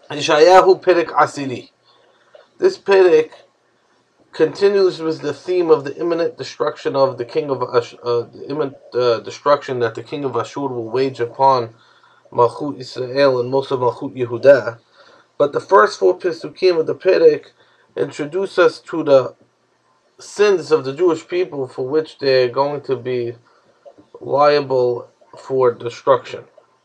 Yeshayahu Perek Asiri. This Perek continues with the theme of the imminent destruction of the king of the imminent destruction that the king of Ashur will wage upon Malchut Israel and most of Malchut Yehudah. But the first four Pesukim of the Perek introduce us to the sins of the Jewish people for which they're going to be liable for destruction.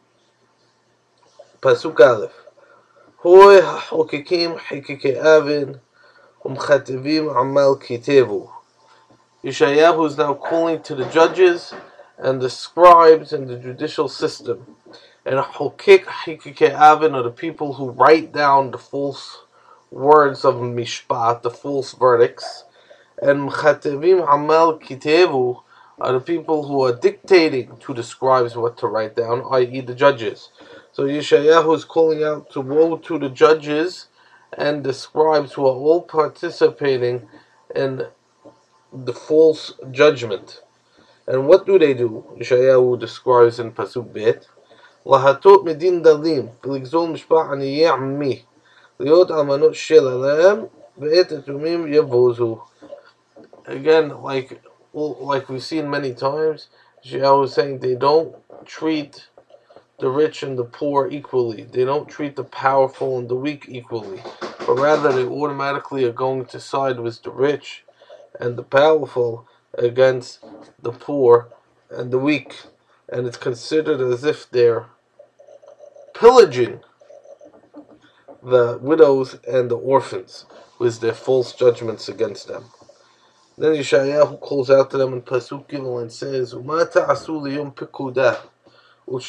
Pasuk Aleph. Hoy hachokekim hikike avin umchativim amal kitevu. Yeshayahu is now calling to the judges and the scribes and the judicial system. And hokek hikike avin are the people who write down the false words of mishpat, the false verdicts. And mchativim amal kitevu are the people who are dictating to the scribes what to write down, i.e. the judges. So Yeshayahu is calling out to woe to the judges and the scribes who are all participating in the false judgment. And what do? Yeshayahu describes in Pasuk Bet, Lahatot medin dalim, v'ligzol mishpah aniyeh ammi, liot almanot shel alam, ve'et etumim yevozu. Again, like we've seen many times, Yeshayahu is saying they don't treat the rich and the poor equally. They don't treat the powerful and the weak equally, but rather they automatically are going to side with the rich and the powerful against the poor and the weak, and it's considered as if they're pillaging the widows and the orphans with their false judgments against them. Then Yeshayahu calls out to them in Pasuk Gimel and says, "Uma ta'asu liyom pikudah." What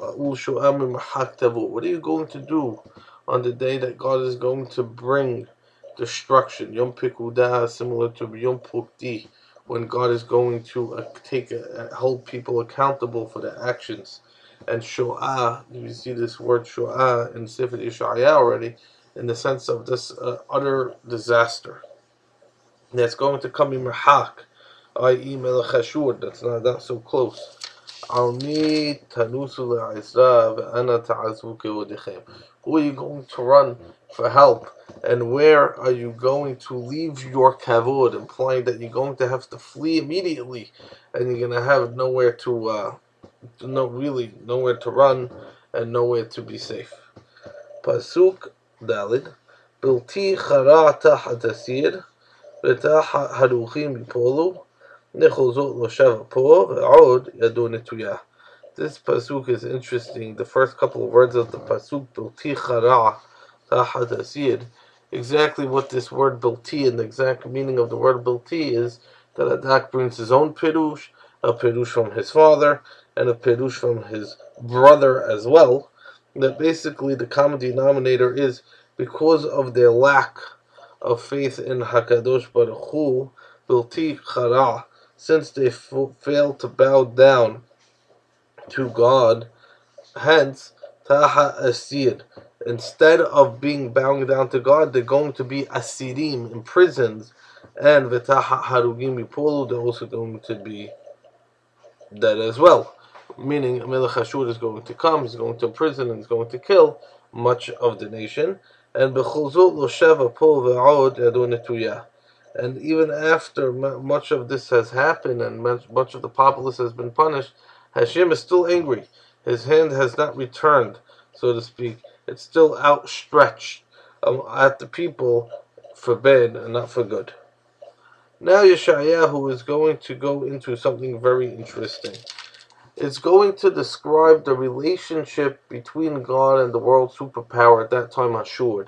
are you going to do on the day that God is going to bring destruction? Yom Pikudah, similar to Yom Pukti, when God is going to hold people accountable for their actions. And Shoah, you see this word Shoah in Sefer Yeshaya already, in the sense of this utter disaster that's going to come in Merhak, i.e. Melech Ashur, that's not so close. Who are you going to run for help, and where are you going to leave your kavod, implying that you're going to have to flee immediately, and you're going to have nowhere to run and nowhere to be safe. Pasuk Dalid, Bilti chara tachat asir, v'tachat haruchim yipolu. This pasuk is interesting. The first couple of words of the pasuk, Bilti chara tachat asir, exactly what this word Bilti and the exact meaning of the word Bilti is, that Adak brings his own perush, a perush from his father, and a perush from his brother as well. That basically the common denominator is because of their lack of faith in Hakadosh Baruch Hu, Bilti chara, since they failed to bow down to God, hence Taha Asir. Instead of bowing down to God, they're going to be Asirim, imprisoned, and V'taha Harugim Yipolu, they're also going to be dead as well. Meaning Melech Ashur is going to come, he's going to imprison, and he's going to kill much of the nation. And B'chulzot lo sheva po v'od yadu netuyah. And even after much of this has happened and much of the populace has been punished, Hashem is still angry. His hand has not returned, so to speak. It's still outstretched at the people for bad and not for good. Now Yeshayahu is going to go into something very interesting. It's going to describe the relationship between God and the world superpower at that time, Ashur.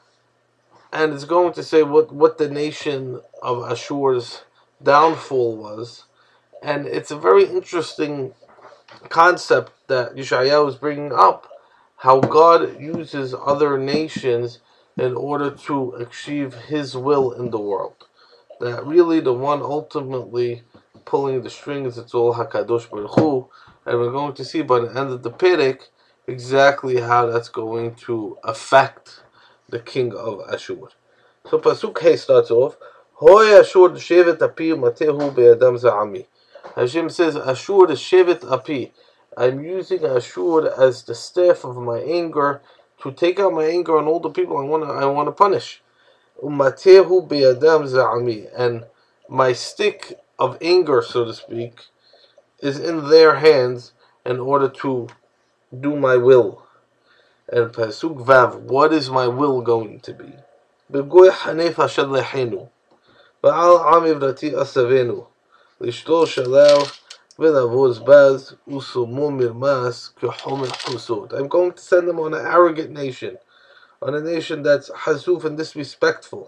And it's going to say what the nation of Ashur's downfall was. And it's a very interesting concept that Yeshayahu is bringing up, how God uses other nations in order to achieve His will in the world. That really the one ultimately pulling the strings, it's all HaKadosh Baruch Hu. And we're going to see by the end of the Perek exactly how that's going to affect the king of Ashur. So Pasuk Hey starts off, Hoy Ashur shevet api matehu be'adam za'ami. Hashem says, Ashur shevet api. I'm using Ashur as the staff of my anger to take out my anger on all the people I want to punish. Umatehu beyadam za'ami, and my stick of anger, so to speak, is in their hands in order to do my will. And Pasuk Vav, what is my will going to be? B'goy hanef hashad lehenu, v'al am ivrati asavenu, l'shto shalav v'lavoz baz usumu mirmas k'homer husod. I'm going to send them on an arrogant nation, on a nation that's hasuf and disrespectful.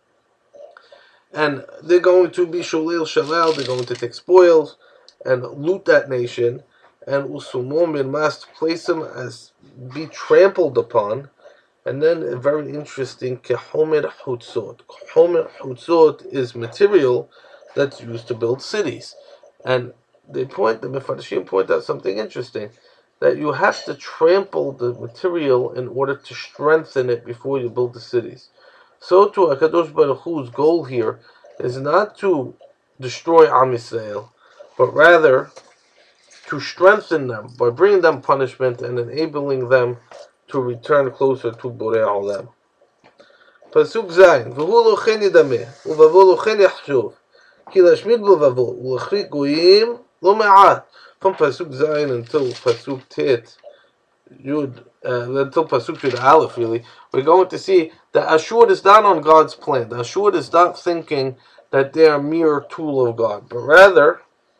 And they're going to be sholil shalal, they're going to take spoils and loot that nation, and usumum mirmas, to place them as be trampled upon. And then very interesting, kehomer hutzot. Homer hutzot is material that's used to build cities. And the Mefarshim point out something interesting, that you have to trample the material in order to strengthen it before you build the cities. So too, HaKadosh Baruch Hu's goal here is not to destroy Am Yisrael, but rather to strengthen them by bringing them punishment and enabling them to return closer to Borei Olam. Pasuk Zayin, V'hu lo chen yidameh, u'vavo lo chen yachshov, ki lashmid bo vavo, u'lachrik goyim lo me'at. From Pasuk Zayin until Pasuk Tet, Yud, until Pasuk Yud Aleph, really, we're going to see that Ashur is not on God's plan. The Ashur is not thinking that they are a mere tool of God, but rather,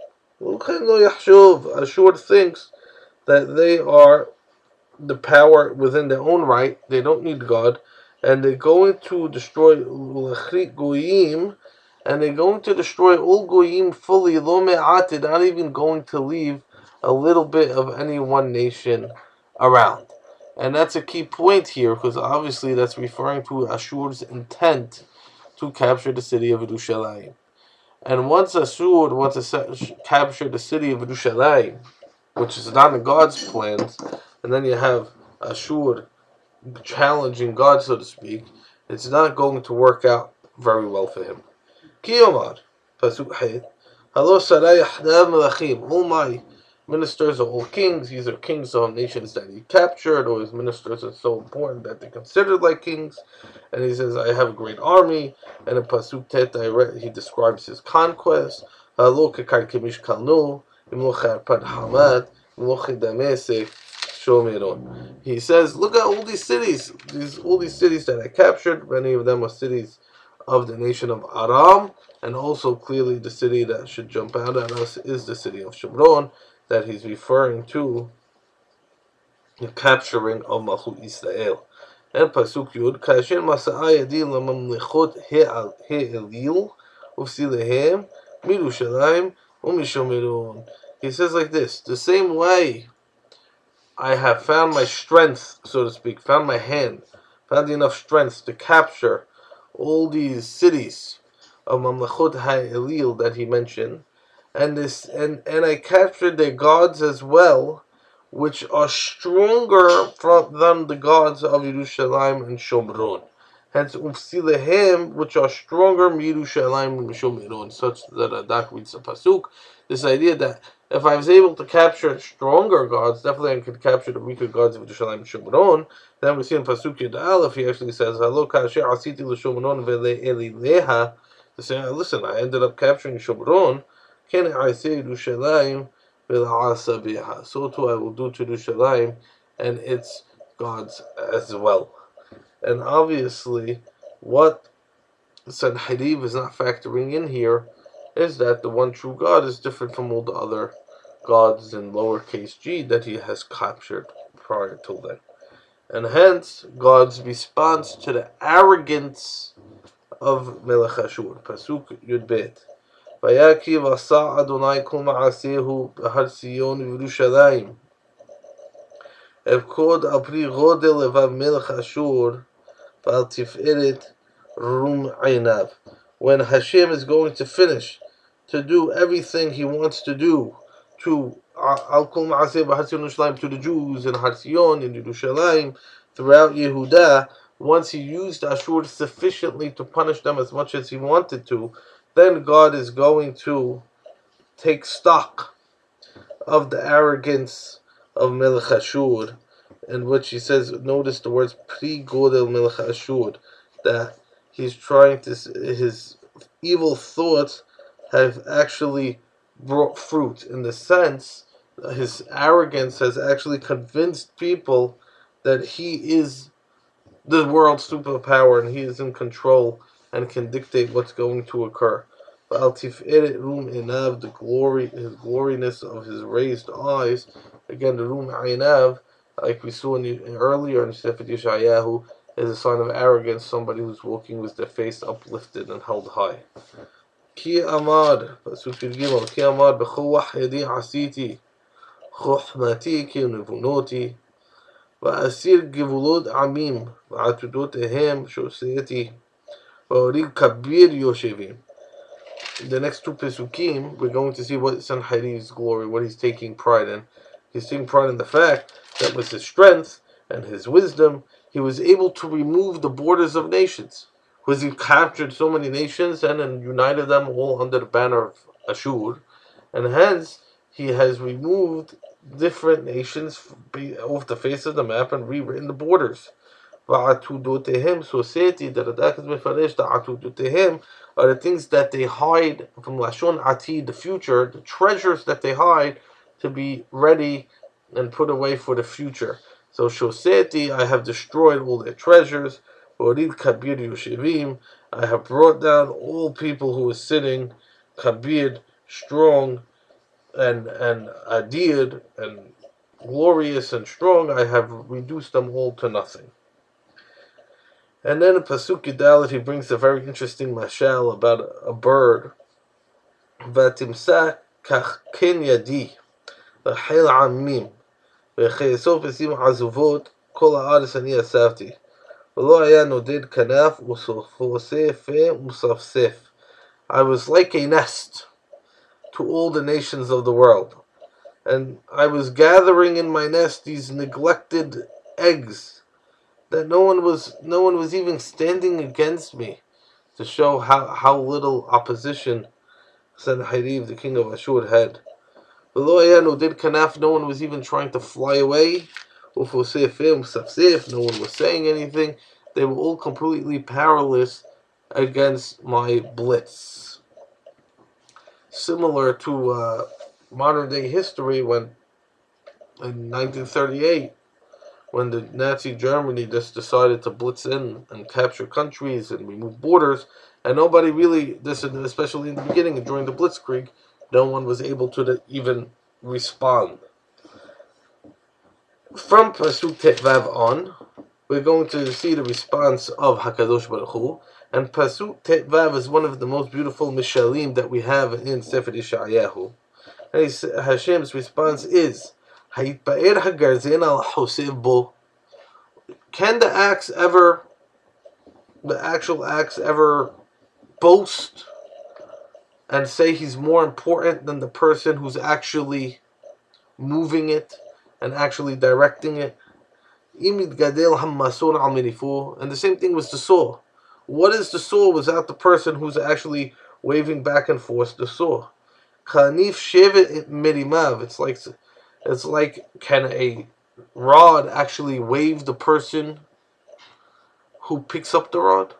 Ashur thinks that they are the power within their own right. They don't need God, and they're going to destroy Goyim, and they're going to destroy all Goyim fully. Lo me'at, they're not even going to leave a little bit of any one nation around. And that's a key point here, because obviously that's referring to Ashur's intent to capture the city of Yerushalayim. And once Ashur wants to capture the city of Yerushalayim, which is not in God's plans, and then you have Ashur challenging God, so to speak, it's not going to work out very well for him. Kiyomar, Pasuk Hayt, Halo Sarai Yahdav Melachim, all my ministers are all kings. These are kings of nations that he captured, or his ministers are so important that they're considered like kings. And he says, I have a great army. And in Pasuk Tet, he describes his conquest. Halo Kekar Kemish Kalnu, Imloch Arpad Hamad, Imloch Damesek, Shomeron. He says, look at all these cities. All these cities that I captured, many of them are cities of the nation of Aram, and also clearly the city that should jump out at us is the city of Shomron, that he's referring to the capturing of Malchut Israel. And Pasuk Yud, Kasher Masa'a Yadi Lamamlechot He'elil Ufsilehem Mirushalayim Umishomeron. He says like this, the same way I have found my strength, so to speak, found my hand, found enough strength to capture all these cities of Mamlechot Ha'elil that he mentioned, and I captured their gods as well, which are stronger than the gods of Yerushalayim and Shomron. Hence, Ufsilehem, which are stronger than Yerushalayim and Shomron, such that Radak reads the Pasuk. This idea that if I was able to capture stronger gods, definitely I could capture the weaker gods of Yerushalayim and Shomron. Then we see in Pasuk Yud Aleph, he actually says, Halo kasher asiti l'Shomron ve'le'elileha. To say, listen, I ended up capturing Shomron. Ken I say Yerushalayim ve'la'asa biha. So too I will do to Yerushalayim and its gods as well. And obviously, what Sanheriv is not factoring in here is that the one true God is different from all the other gods in lowercase g that he has captured prior to then. And hence, God's response to the arrogance of Melech Ashur. Pasuk Yud Bet. Vayakiv asa Adonai kol ma'asehu b'har Sion v'Yerushalayim. Evkod al pri godel levav Melech Ashur v'al tiferet rum einav. When Hashem is going to finish to do everything he wants to do to Al Kol Ma'aseh B'Har Sion Yerushalayim, to the Jews in Har Sion, in Yerushalayim, throughout Yehudah, once he used Ashur sufficiently to punish them as much as he wanted to, then God is going to take stock of the arrogance of Melech Ashur in which he says, notice the words Pri Godel Melech Ashur, that he's trying to, his evil thoughts have actually brought fruit, in the sense his arrogance has actually convinced people that he is the world's superpower and he is in control and can dictate what's going to occur. The glory, his gloriness of his raised eyes. Again, the Rum Einav, like we saw earlier in Sefer Yeshayahu, is a sign of arrogance, somebody who's walking with their face uplifted and held high. Ki Amad, Pasuk Gimel, Ki Amad b'choach yadi asiti, chochmati ki nevunoti, va'asir givulot amim, va'atudotehim shoseti, va'orig kabir yoshevim. The next two Pesukim, we're going to see what Sanherib's glory, what he's taking pride in. He's taking pride in the fact that with his strength and his wisdom, he was able to remove the borders of nations. Because he captured so many nations and united them all under the banner of Ashur. And hence, he has removed different nations off the face of the map and rewritten the borders. Va'atudotehim, society, that Radak is mefarish, the atudotehim are the things that they hide from Lashon Atid, the future, the treasures that they hide to be ready and put away for the future. So Shoseti, I have destroyed all their treasures. Orid Kabir Yoshevim, I have brought down all people who are sitting, Kabir, strong, and Adir, and glorious and strong, I have reduced them all to nothing. And then in Pasuk Yudalet, he brings a very interesting mashal about a bird. Vatimsa kach ken yadi, v'chel amim, v'cheyesov esim azuvot, kol ha'aretz ani asavti. V'lo haya noded kanaf, u'sofose fe u'safsef. I was like a nest to all the nations of the world, and I was gathering in my nest these neglected eggs, that no one was even standing against me, to show how little opposition Sanherib, the king of Ashur, had. No one was even trying to fly away. No one was saying anything. They were all completely powerless against my blitz. Similar to modern day history, when in 1938, when the Nazi Germany just decided to blitz in and capture countries and remove borders, and nobody really, especially in the beginning during the Blitzkrieg, no one was able to even respond. From Pasuk Tetvav on, we're going to see the response of HaKadosh Baruch Hu, and Pasuk Tetvav is one of the most beautiful mishalim that we have in Sefer Yeshayahu. And Hashem's response is, can the actual axe ever boast and say he's more important than the person who's actually moving it and actually directing it? And the same thing was the saw. What is the saw without the person who's actually waving back and forth the saw? It's like, can a rod actually wave the person who picks up the rod?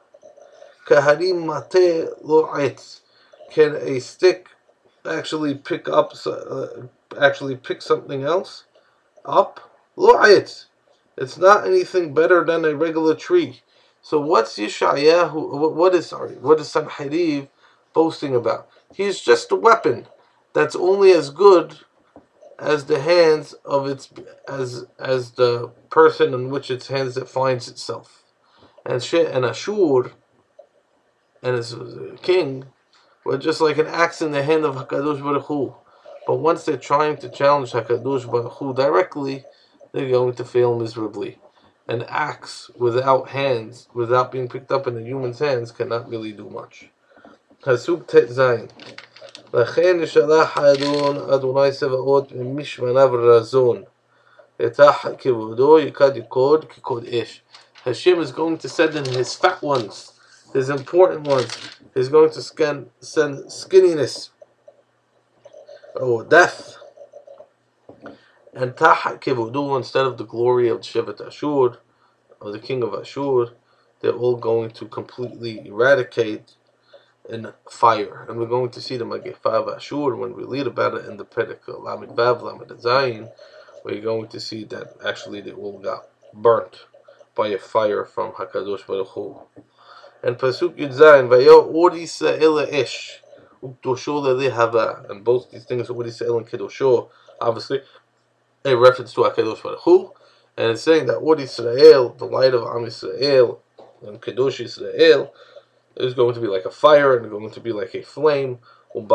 Can a stick actually pick something else up? It's not anything better than a regular tree. So what's Yeshayahu? What is Sanherib boasting about? He's just a weapon that's only as good as the hands of its as the person in which its hands it finds itself. And Ashur and his king were just like an axe in the hand of HaKadosh Baruch Hu. But once they're trying to challenge HaKadosh Baruch Hu directly, they're going to fail miserably. An axe without hands, without being picked up in a human's hands, cannot really do much. Pasuk Tet Zayin. לכן ישלח אדוני צבאות ממשמניו רזון, יתח כבודו יקד יקוד כקוד אש. Hashem is going to send in his fat ones, his important ones. He's going to send skinniness, or death, And Tahat Kivudu, instead of the glory of Shevet Ashur, of the king of Ashur, they're all going to completely eradicate in fire. And we're going to see the Magefa of Ashur when we read about it in the Perek Lamed Vav, Lamed Zayin. We're going to see that actually they all got burnt by a fire from Hakadosh Baruch Hu. And Pasuk Yud Zayin, Vayo Or Yisrael Esh, Ukdosho Lehava, and both these things, Or Yisrael and Kedosho, obviously a reference to Hakadosh Baruch Hu, and it's saying that Or Yisrael, the light of Am Yisrael, and Kedosh Yisrael, is going to be like a fire and going to be like a flame. And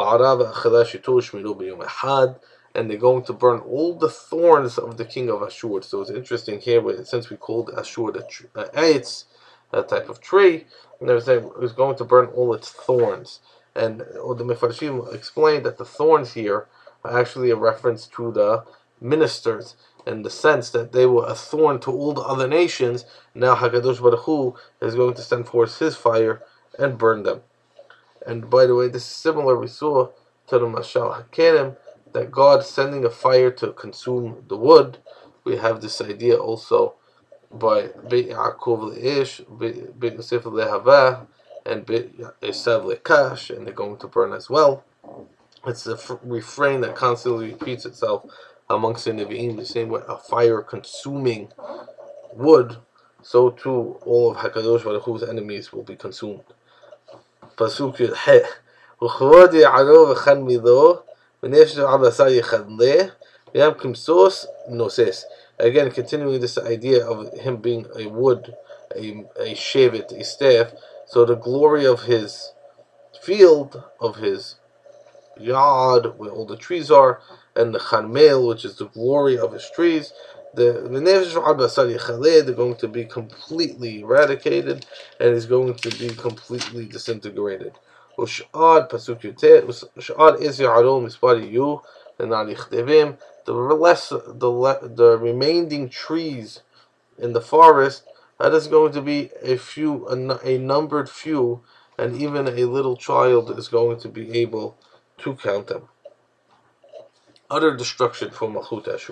they're going to burn all the thorns of the king of Ashur. So it's interesting here, since we called Ashur the Eitz, that type of tree, and they're saying it's going to burn all its thorns. And the Mefarshim explained that the thorns here are actually a reference to the ministers, in the sense that they were a thorn to all the other nations. Now Hakadosh Baruch Hu is going to send forth his fire and burn them. And by the way, this is similar, we saw to the Mashal HaKerim, that God sending a fire to consume the wood. We have this idea also by Beit Yaakov Le'ish, Beit Yosef Le'Havah, and Beit Esav Le'Kash, and they're going to burn as well. It's a refrain that constantly repeats itself amongst the Nevi'im, the same way a fire consuming wood, so too all of HaKadosh Baruch Hu's enemies will be consumed. Pasuk Yud He, Uchvod Ya'aro V'chan Mido, V'nefesh Abasar Yechadleh, V'yam Kimsos Noses. Again, continuing this idea of him being a wood, a shevet, a staff. So the glory of his field, of his yard, where all the trees are, and the Charmel, which is the glory of his trees, they're going to be completely eradicated, and is going to be completely disintegrated. Ush'ad pasuk yutet, ush'ad is ya'arom mispari yu, and na'lichdevim. The remaining trees in the forest, that is going to be a numbered few, and even a little child is going to be able to count them. Utter destruction for Malchut Ashur.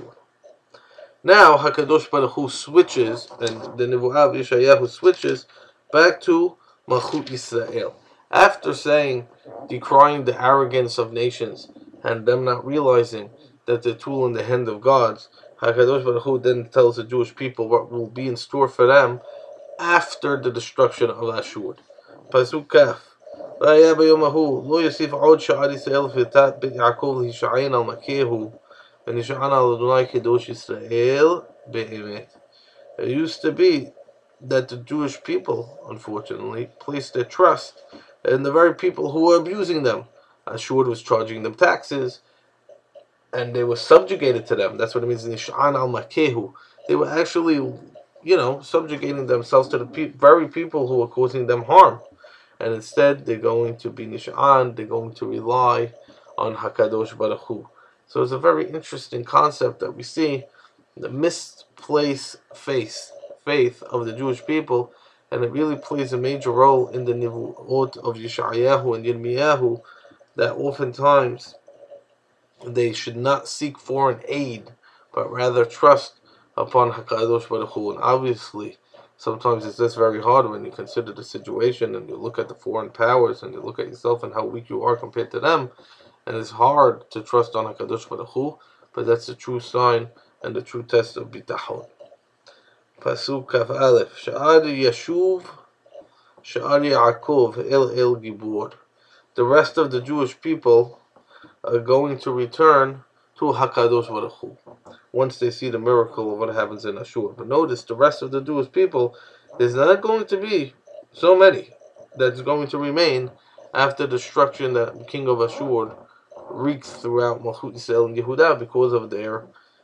Now HaKadosh Baruch Hu switches, and the Nevuah of Yeshayahu switches back to Malchut Yisrael. After decrying the arrogance of nations and them not realizing that they're tool in the hand of gods, HaKadosh Baruch Hu then tells the Jewish people what will be in store for them after the destruction of Ashur. Pasuk Kaf. והיה ביום ההוא לא יוסיף עוד שער ישראל ופרטת בית יעקב להישען על מכהו ונשען על אדוני קדוש ישראל באמת. It used to be that the Jewish people, unfortunately, placed their trust in the very people who were abusing them. Ashur was charging them taxes, and they were subjugated to them. That's what it means, nish'an al makehu. They were actually, subjugating themselves to the very people who were causing them harm. And instead, they're going to be nish'an, they're going to rely on HaKadosh Baruch Hu. So it's a very interesting concept that we see, the misplaced faith of the Jewish people, and it really plays a major role in the Nivuot of Yeshayahu and Yirmiyahu, that oftentimes they should not seek foreign aid, but rather trust upon HaKadosh Baruch Hu. And obviously, sometimes it's just very hard when you consider the situation and you look at the foreign powers and you look at yourself and how weak you are compared to them. And it's hard to trust on HaKadosh Baruch Hu, but that's the true sign and the true test of bitachon. Pasuk Kaf Aleph. Sha'ar Yashuv, Sha'ar Yaakov, El Gibor. The rest of the Jewish people are going to return to HaKadosh Baruch Hu once they see the miracle of what happens in Ashur. But notice, the rest of the Jewish people, there's not going to be so many that's going to remain after the destruction that the king of Ashur wreaks throughout Malchut Yisrael and Yehudah because of their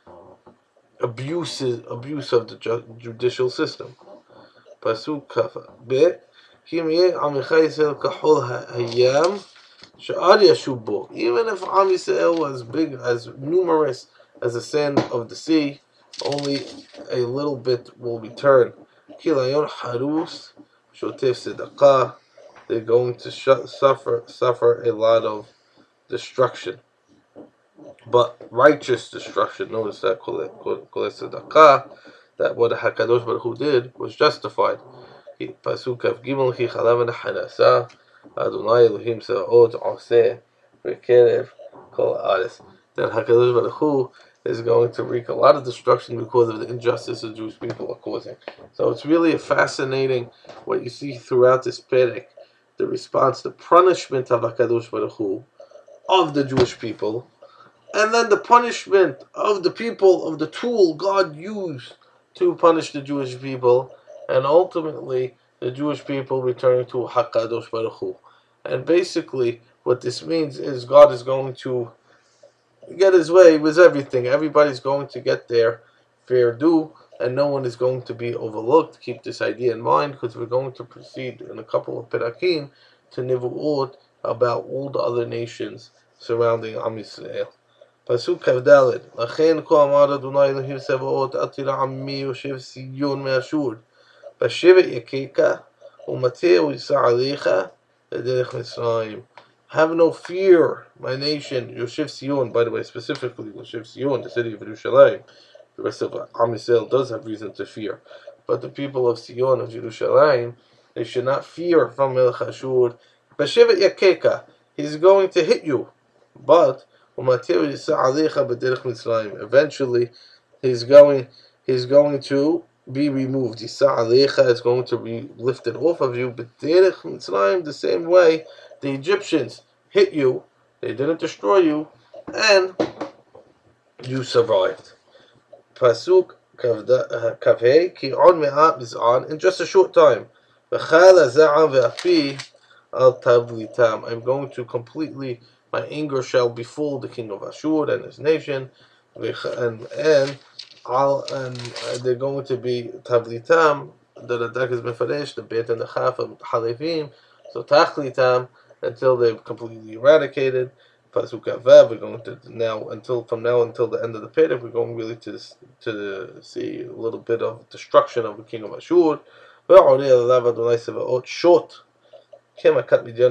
abuse of the judicial system. Pasuk Kafa Be Kim Yeh Amicha Yisrael Kahol Hayam Sha'ar Yashub Bo. Even if Am Yisrael was big, as numerous as the sand of the sea, only a little bit will return. Kilayon Harus Shotef Sedaqah. They're going to suffer a lot of destruction. but righteous destruction. Notice that that what Hakadosh Baruch Hu did was justified. Pasuk Kaf Gimel Ki Chalav Hanasa Adonai Elohim Sevaot Oseh Bekerev Kol Haaretz. That Hakadosh Baruch Hu is going to wreak a lot of destruction because of the injustice the Jewish people are causing. So it's really fascinating what you see throughout this Perek, the response, the punishment of Hakadosh Baruch Hu of the Jewish people, and then the punishment of the people, of the tool God used to punish the Jewish people, and ultimately the Jewish people returning to HaKadosh Baruch Hu. And basically what this means is God is going to get his way with everything. Everybody's going to get their fair due, and no one is going to be overlooked. Keep this idea in mind, because we're going to proceed in a couple of perakim to Nivuot about all the other nations surrounding Am Yisrael. Pasuk Kavdalet. Lachen ko amar Adonai Elohim Sevaot atira ammi yoshev Sion me'Ashur. Bashevet yakeka umateh yisa alecha derech Mitzrayim. Have no fear, my nation, Yoshev Sion, by the way, specifically Yoshev Sion, the city of Yerushalayim. The rest of Am Yisrael does have reason to fear. But the people of Sion, of Yerushalayim, they should not fear from Melech Ashur. Bashevet yakeka, he's going to hit you. But eventually he's going to be removed. Yisa alecha is going to be lifted off of you. But the same way the Egyptians hit you, they didn't destroy you, and you survived. Pasuk kavhei ki on me'at mizan, in just a short time. V'chala za'am ve'afi al tablitam. I'm going to completely, my anger shall befall the king of Ashur and his nation, and they're going to be tablitam. The Radak is mefaresh, the bet and the chaf of halevim. So tachlitam, until they're completely eradicated. Pasuk Avav, we're going to from now until the end of the Perek, we're going really to see a little bit of destruction of the king of Ashur. Short. God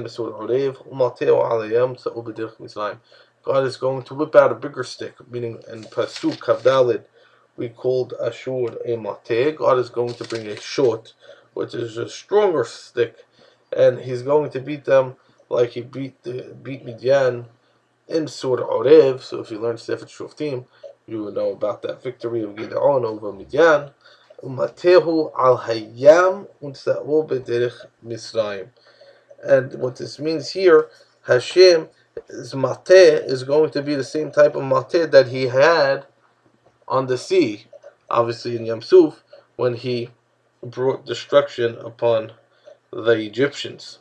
is going to whip out a bigger stick, meaning in Pasuk Kavdalid we called Ashur a mateh. God is going to bring a short, which is a stronger stick, and he's going to beat them like he beat Midian in Surah Orev. So if you learn Sefer Shoftim, you will know about that victory of Gideon over Midian. Umatehu al hayam unsa'o b'derech Misraim. And what this means here, Hashem's mateh is going to be the same type of mateh that he had on the sea, obviously in Yam Suf, when he brought destruction upon the Egyptians.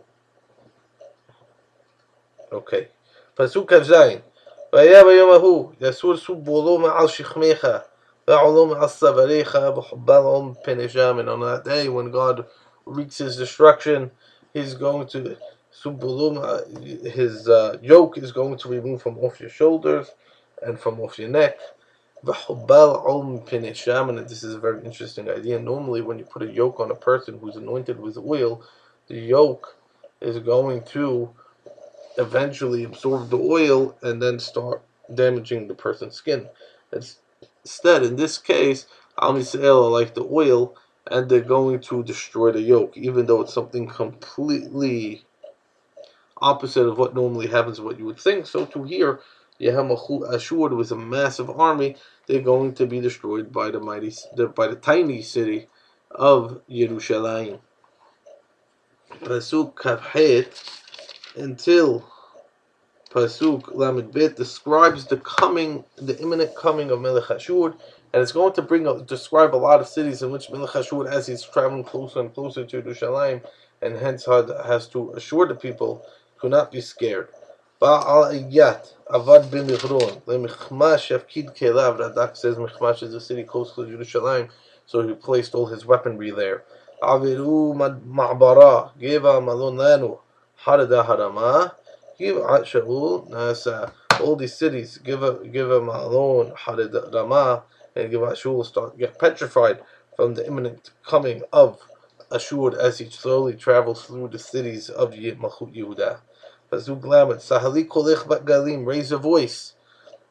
Okay. Pasuk Kavzayin. Vaya bayom ahu yasur subolo ma'al shichmecha va'olo ma'al savarecha v'chubalom penesham. And on that day when God wreaks his destruction, he's going to his yoke is going to remove from off your shoulders and from off your neck. And this is a very interesting idea. Normally when you put a yoke on a person who's anointed with oil, the yoke is going to eventually absorb the oil and then start damaging the person's skin. Instead, in this case, Am Yisrael are like the oil, and they're going to destroy the yoke, even though it's something completely opposite of what normally happens, what you would think. So to here, Yehem Ashur was a massive army. They're going to be destroyed by the tiny city of Yerushalayim. Pasuk Kavhet until Pasuk Lamed Bet describes the imminent coming of Melech Ashur, and it's going to describe a lot of cities in which Melech Ashur, as he's traveling closer and closer to Yerushalayim, and hence has to assure the people to not be scared. Ba'al Iyat Avad bin Michron leMichmash Yafkid Kelav. Radak says Michmash is a city close to Yerushalayim, so he placed all his weaponry there. Aviru Ma'bara Geva Malon Lanu Harada Harama. Give Shaul Nasa. All these cities give a Malon Harada Rama, and give Shaul get petrified from the imminent coming of Ashur as he slowly travels through the cities of Malchut Yehuda. Pasuk Lamed Sahali Kolech Bat Galim, raise a voice.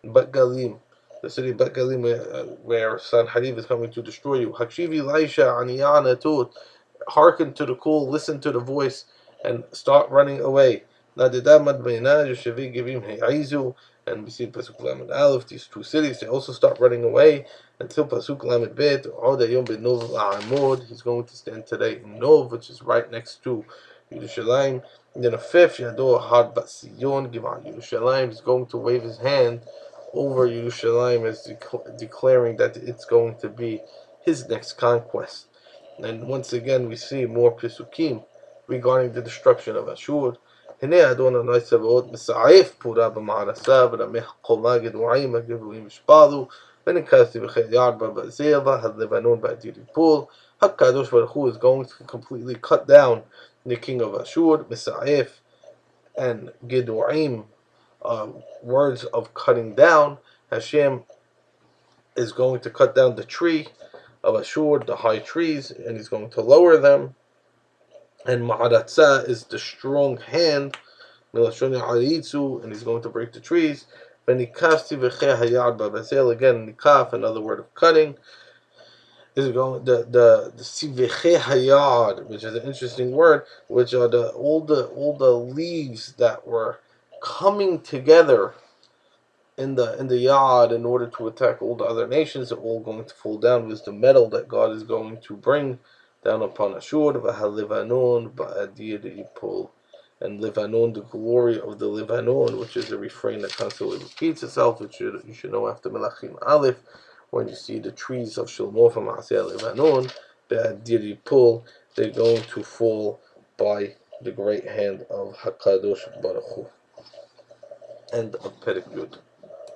Bat Galim, the city of Bat Galim, where Sanharib is coming to destroy you. Hakshivi Laisha Aniyana Tut, hearken to the call, listen to the voice, and start running away. Nadidamad Bainaj, Shavi Givim Heizu, and we see Pasuk Lamed Aleph, these two cities, they also start running away until Pasuk Lamed Bet, Oda Yom Ben Nov Amod, he's going to stand today in Nov, which is right next to Yerushalayim. And then a fifth, Yado Had Bat Sion, Givan Yerushalayim, he's going to wave his hand over Yerushalayim as declaring that it's going to be his next conquest. And once again, we see more Pesukim regarding the destruction of Ashur. הנה אדון אדוני צבאות מסעף פורה במערסה ורמח חומה גדועים הגבוהים ישפלו ונכנסתי בחיל יער בבזיבה הלבנון בעתיד יפול. HaKadosh Baruch Hu is going to completely cut down the king of Ashur. Mesa'ef and Gedorim, words of cutting down. Hashem is going to cut down the tree of Ashur, the high trees, and he's going to lower them. And Ma'aratza is the strong hand, Milashon Aritzu, and he's going to break the trees. Venikasti v'cheh hayad babazel, again nikaf, another word of cutting. Is going the sivecheh hayad, which is an interesting word, which are all the leaves that were coming together in the yard in order to attack all the other nations, are all going to fall down with the metal that God is going to bring down upon Ashur. V'halevanon ba'adir yipol, and Lebanon, the glory of the Lebanon, which is a refrain that constantly repeats itself, which you should know after Melachim Aleph, when you see the trees of Shlomo from Asiyah Lebanon, ba'adir yipol, they're going to fall by the great hand of HaKadosh Baruch Hu. End of Perek Yud.